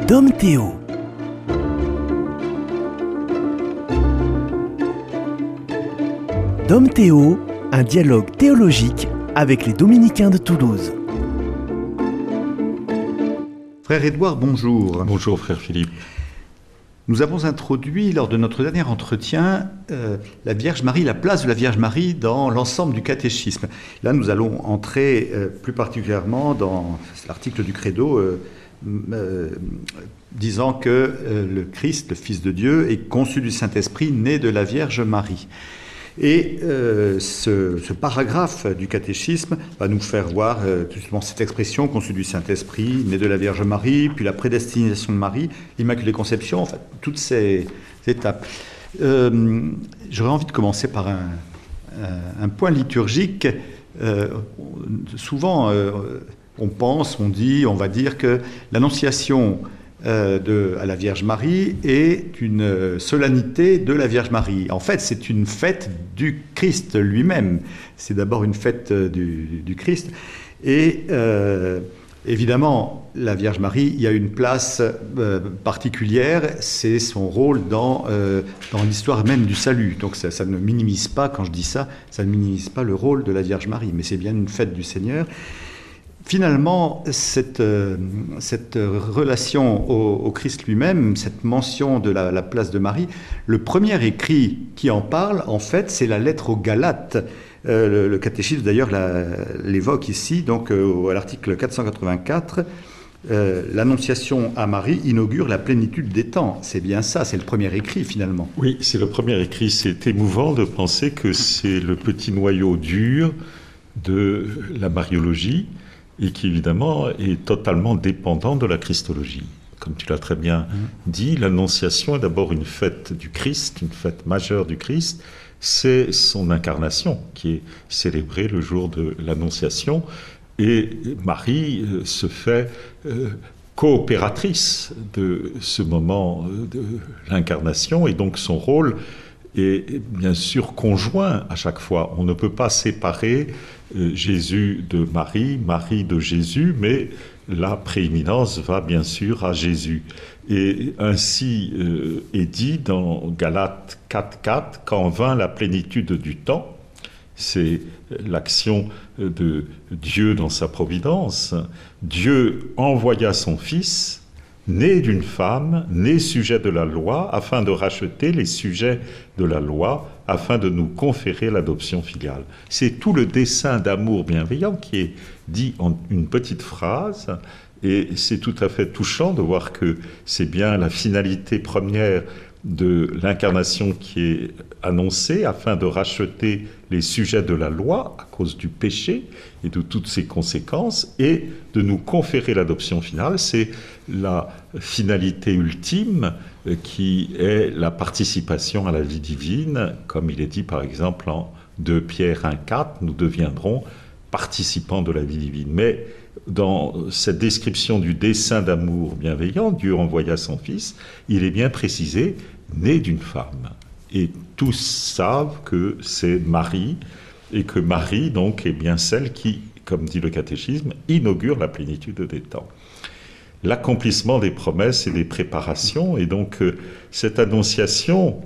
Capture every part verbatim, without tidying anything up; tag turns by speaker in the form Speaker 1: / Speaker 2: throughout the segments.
Speaker 1: Dom Théo. Dom Théo, un dialogue théologique avec les Dominicains de Toulouse.
Speaker 2: Frère Édouard, bonjour.
Speaker 3: Bonjour, frère Philippe.
Speaker 2: Nous avons introduit, lors de notre dernier entretien, euh, la Vierge Marie, la place de la Vierge Marie dans l'ensemble du catéchisme. Là, nous allons entrer euh, plus particulièrement dans l'article du Credo euh, euh, disant que euh, le Christ, le Fils de Dieu, est conçu du Saint-Esprit, né de la Vierge Marie. Et euh, ce, ce paragraphe du catéchisme va nous faire voir euh, justement cette expression conçue du Saint-Esprit, né de la Vierge Marie, puis la prédestination de Marie, l'Immaculée Conception, enfin toutes ces étapes. Euh, j'aurais envie de commencer par un, un, un point liturgique. Euh, souvent, euh, on pense, on dit, on va dire que l'Annonciation Euh, de, à la Vierge Marie est une solennité de la Vierge Marie. En fait, c'est une fête du Christ lui-même. C'est d'abord une fête du, du Christ. Et euh, évidemment, la Vierge Marie, il y a une place euh, particulière, c'est son rôle dans, euh, dans l'histoire même du salut. Donc ça, ça ne minimise pas, quand je dis ça, ça ne minimise pas le rôle de la Vierge Marie, mais c'est bien une fête du Seigneur. Finalement, cette, euh, cette relation au, au Christ lui-même, cette mention de la, la place de Marie, le premier écrit qui en parle, en fait, c'est la lettre aux Galates. Euh, le, le catéchisme, d'ailleurs, la, l'évoque ici, donc euh, à l'article quatre cent quatre-vingt-quatre, euh, l'Annonciation à Marie inaugure la plénitude des temps. C'est bien ça, c'est le premier écrit, finalement.
Speaker 3: Oui, c'est le premier écrit. C'est émouvant de penser que c'est le petit noyau dur de la mariologie, et qui évidemment est totalement dépendant de la Christologie. Comme tu l'as très bien dit, l'Annonciation est d'abord une fête du Christ, une fête majeure du Christ, c'est son incarnation qui est célébrée le jour de l'Annonciation, et Marie euh, se fait euh, coopératrice de ce moment de l'incarnation, et donc son rôle est bien sûr conjoint à chaque fois. On ne peut pas séparer euh, Jésus de Marie, Marie de Jésus, mais la prééminence va bien sûr à Jésus. Et ainsi euh, est dit dans Galates quatre quatre, quand vint la plénitude du temps, c'est l'action de Dieu dans sa providence. Dieu envoya son Fils, né d'une femme, né sujet de la loi, afin de racheter les sujets de la loi, afin de nous conférer l'adoption filiale. C'est tout le dessein d'amour bienveillant qui est dit en une petite phrase, et c'est tout à fait touchant de voir que c'est bien la finalité première de l'incarnation qui est annoncée, afin de racheter les sujets de la loi à cause du péché et de toutes ses conséquences, et de nous conférer l'adoption finale. C'est la finalité ultime qui est la participation à la vie divine, comme il est dit par exemple en deux Pierre un quatre, nous deviendrons participants de la vie divine. Mais dans cette description du dessein d'amour bienveillant, Dieu envoya son Fils, il est bien précisé, né d'une femme. Et tous savent que c'est Marie, et que Marie, donc, est bien celle qui, comme dit le catéchisme, inaugure la plénitude des temps. L'accomplissement des promesses et des préparations, et donc euh, cette annonciation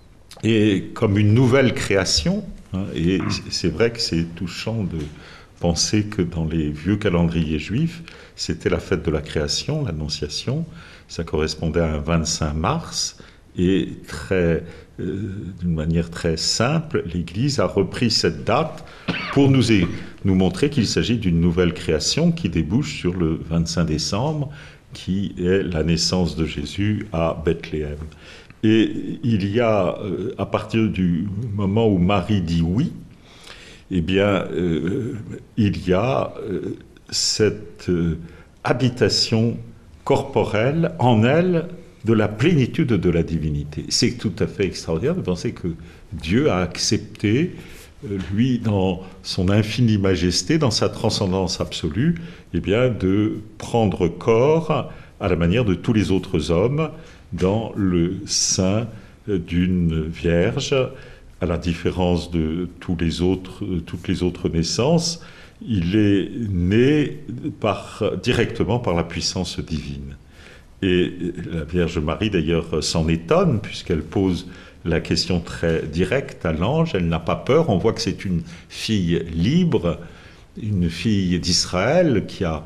Speaker 3: est comme une nouvelle création, hein, et c'est vrai que c'est touchant de penser que dans les vieux calendriers juifs, c'était la fête de la création, l'annonciation, ça correspondait à un vingt-cinq mars, et très, euh, d'une manière très simple, l'Église a repris cette date pour nous, nous montrer qu'il s'agit d'une nouvelle création qui débouche sur le vingt-cinq décembre, qui est la naissance de Jésus à Bethléem. Et il y a, euh, à partir du moment où Marie dit oui, eh bien, euh, il y a euh, cette euh, habitation corporelle en elle de la plénitude de la divinité. C'est tout à fait extraordinaire de penser que Dieu a accepté, euh, lui, dans son infinie majesté, dans sa transcendance absolue, eh bien, de prendre corps à la manière de tous les autres hommes dans le sein d'une vierge, à la différence de tous les autres, toutes les autres naissances. Il est né par, directement par la puissance divine. Et la Vierge Marie, d'ailleurs, s'en étonne, puisqu'elle pose la question très directe à l'ange. Elle n'a pas peur. On voit que c'est une fille libre, une fille d'Israël qui a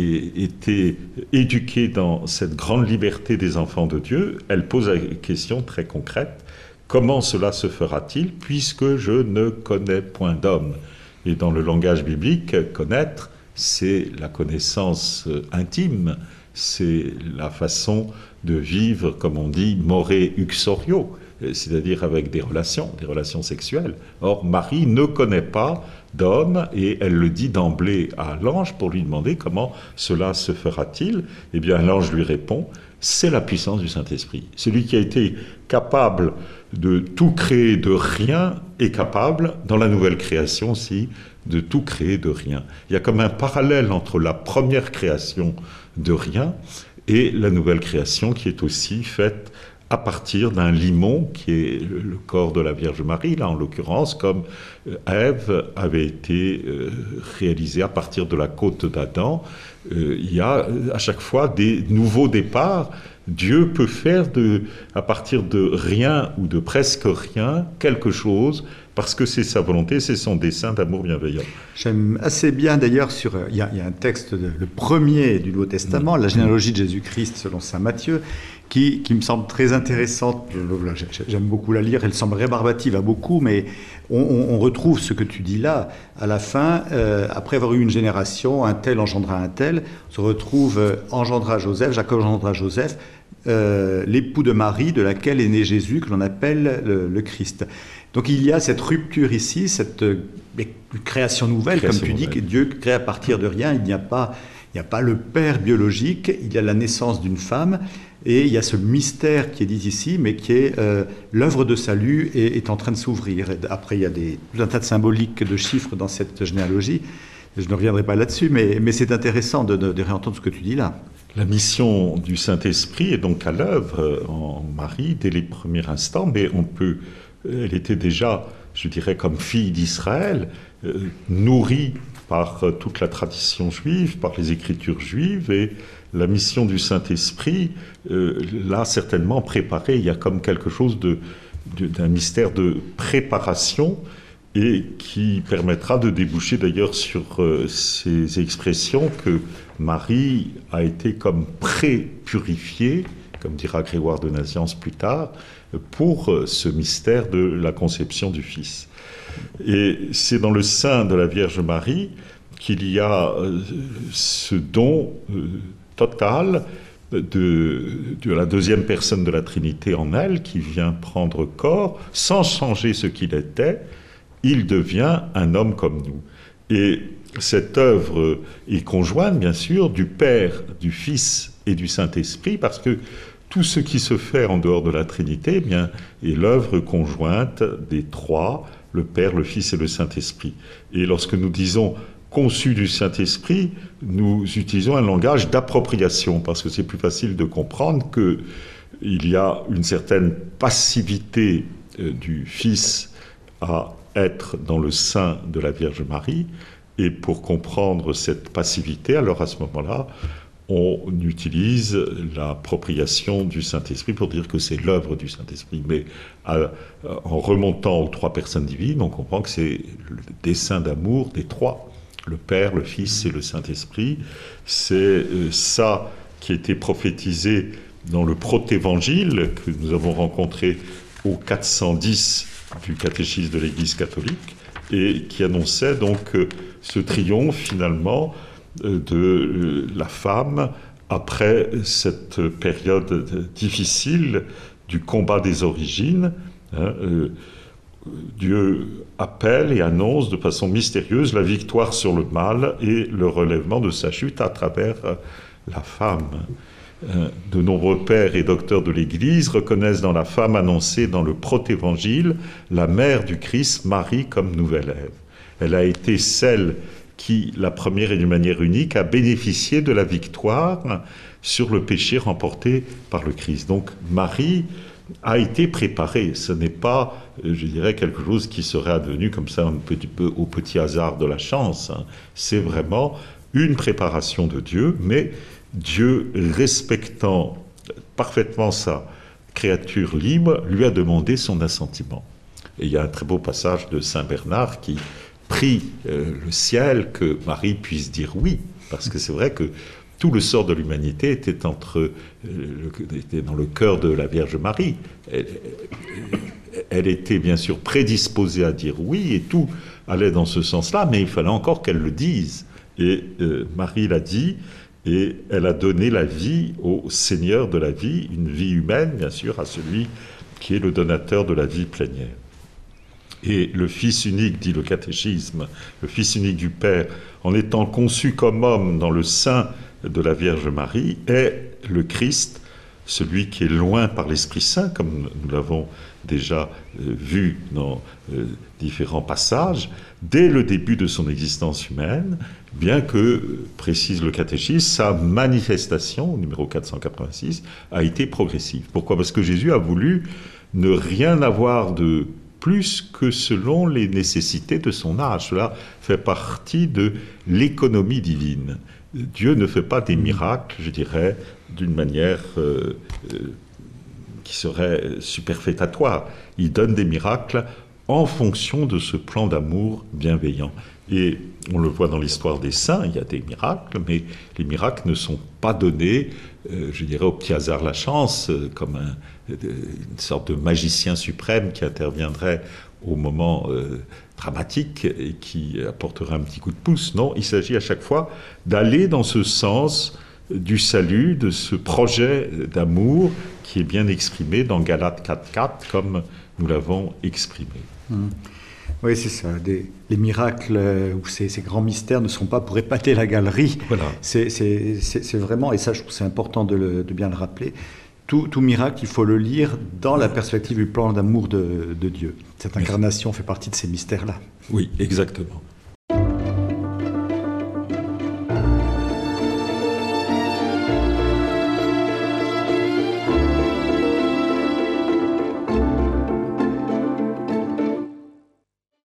Speaker 3: été éduquée dans cette grande liberté des enfants de Dieu. Elle pose la question très concrète. Comment cela se fera-t-il, puisque je ne connais point d'homme? Et dans le langage biblique, connaître, c'est la connaissance intime. C'est la façon de vivre, comme on dit, more uxorio, c'est-à-dire avec des relations, des relations sexuelles. Or, Marie ne connaît pas d'homme et elle le dit d'emblée à l'ange pour lui demander comment cela se fera-t-il. Eh bien, l'ange lui répond, c'est la puissance du Saint-Esprit. Celui qui a été capable de tout créer de rien est capable, dans la nouvelle création aussi, de tout créer de rien. Il y a comme un parallèle entre la première création de rien et la nouvelle création qui est aussi faite à partir d'un limon qui est le corps de la Vierge Marie, là en l'occurrence, comme Ève avait été euh, réalisée à partir de la côte d'Adam. Euh, il y a à chaque fois des nouveaux départs. Dieu peut faire de, à partir de rien ou de presque rien quelque chose, parce que c'est sa volonté, c'est son dessein d'amour bienveillant.
Speaker 2: J'aime assez bien d'ailleurs, sur, il y a, il y a un texte, de, le premier du Nouveau Testament, mmh. la généalogie de Jésus-Christ selon saint Matthieu, qui, qui me semble très intéressante. J'aime beaucoup la lire, elle semble rébarbative à beaucoup, mais on, on, on retrouve ce que tu dis là. À la fin, euh, après avoir eu une génération, un tel engendra un tel, on se retrouve euh, engendra Joseph, Jacob engendra Joseph, euh, l'époux de Marie, de laquelle est né Jésus, que l'on appelle le, le Christ. Donc il y a cette rupture ici, cette euh, création nouvelle, création comme tu nouvelle. dis, que Dieu crée à partir de rien. Il n'y a pas, il n'y a pas le père biologique, il y a la naissance d'une femme, et il y a ce mystère qui est dit ici, mais qui est euh, l'œuvre de salut est, est en train de s'ouvrir. Et après, il y a des, tout un tas de symboliques, de chiffres dans cette généalogie. Je ne reviendrai pas là-dessus, mais, mais c'est intéressant de, de, de réentendre ce que tu dis là.
Speaker 3: La mission du Saint-Esprit est donc à l'œuvre en Marie dès les premiers instants, mais on peut... Elle était déjà, je dirais, comme fille d'Israël, euh, nourrie par euh, toute la tradition juive, par les écritures juives, et la mission du Saint-Esprit euh, l'a certainement préparée. Il y a comme quelque chose de, de, d'un mystère de préparation, et qui permettra de déboucher d'ailleurs sur euh, ces expressions que Marie a été comme pré-purifiée, comme dira Grégoire de Nazianze plus tard, pour ce mystère de la conception du Fils. Et c'est dans le sein de la Vierge Marie qu'il y a ce don total de, de la deuxième personne de la Trinité en elle, qui vient prendre corps, sans changer ce qu'il était, il devient un homme comme nous. Et cette œuvre est conjointe, bien sûr, du Père, du Fils et du Saint-Esprit, parce que tout ce qui se fait en dehors de la Trinité, eh bien, est l'œuvre conjointe des trois, le Père, le Fils et le Saint-Esprit. Et lorsque nous disons « conçu du Saint-Esprit », nous utilisons un langage d'appropriation, parce que c'est plus facile de comprendre qu'il y a une certaine passivité euh, du Fils à être dans le sein de la Vierge Marie, et pour comprendre cette passivité, alors à ce moment-là, on utilise l'appropriation du Saint-Esprit pour dire que c'est l'œuvre du Saint-Esprit. Mais à, en remontant aux trois personnes divines, on comprend que c'est le dessein d'amour des trois, le Père, le Fils et le Saint-Esprit. C'est euh, ça qui a été prophétisé dans le protévangile que nous avons rencontré au quatre cent dix du catéchisme de l'Église catholique, et qui annonçait donc euh, ce triomphe finalement de la femme après cette période difficile du combat des origines. Hein, euh, Dieu appelle et annonce de façon mystérieuse la victoire sur le mal et le relèvement de sa chute à travers la femme. De nombreux pères et docteurs de l'Église reconnaissent dans la femme annoncée dans le protévangile la mère du Christ, Marie, comme nouvelle Ève. Elle a été celle qui, la première et d'une manière unique, a bénéficié de la victoire sur le péché remporté par le Christ. Donc Marie a été préparée. Ce n'est pas, je dirais, quelque chose qui serait advenu comme ça un petit peu au petit hasard de la chance. C'est vraiment une préparation de Dieu, mais Dieu, respectant parfaitement sa créature libre, lui a demandé son assentiment. Et il y a un très beau passage de Saint Bernard qui prie euh, le ciel que Marie puisse dire oui, parce que c'est vrai que tout le sort de l'humanité était, entre, euh, le, était dans le cœur de la Vierge Marie. Elle, elle était bien sûr prédisposée à dire oui, et tout allait dans ce sens-là, mais il fallait encore qu'elle le dise. Et euh, Marie l'a dit, et elle a donné la vie au Seigneur de la vie, une vie humaine, bien sûr, à celui qui est le donateur de la vie plénière. Et le Fils unique, dit le catéchisme, le Fils unique du Père, en étant conçu comme homme dans le sein de la Vierge Marie, est le Christ, celui qui est loin par l'Esprit Saint, comme nous l'avons déjà euh, vu dans euh, différents passages, dès le début de son existence humaine, bien que, précise le catéchisme, sa manifestation, numéro quatre cent quatre-vingt-six, a été progressive. Pourquoi ? Parce que Jésus a voulu ne rien avoir de plus que selon les nécessités de son âge. Cela fait partie de l'économie divine. Dieu ne fait pas des miracles, je dirais, d'une manière euh, euh, qui serait superfétatoire. Il donne des miracles en fonction de ce plan d'amour bienveillant. Et on le voit dans l'histoire des saints, il y a des miracles, mais les miracles ne sont pas donnés, euh, je dirais, au petit hasard la chance, euh, comme un, une sorte de magicien suprême qui interviendrait au moment euh, dramatique et qui apporterait un petit coup de pouce. Non, il s'agit à chaque fois d'aller dans ce sens du salut, de ce projet d'amour qui est bien exprimé dans Galates quatre quatre, comme nous l'avons exprimé.
Speaker 2: Mmh. Oui, c'est ça. Des, les miracles euh, ou ces, ces grands mystères ne sont pas pour épater la galerie.
Speaker 3: Voilà.
Speaker 2: C'est, c'est, c'est, c'est vraiment, et ça je trouve c'est important de, le, de bien le rappeler, tout, tout miracle, il faut le lire dans la perspective du plan d'amour de, de Dieu. Cette incarnation fait partie de ces mystères-là.
Speaker 3: Oui, exactement.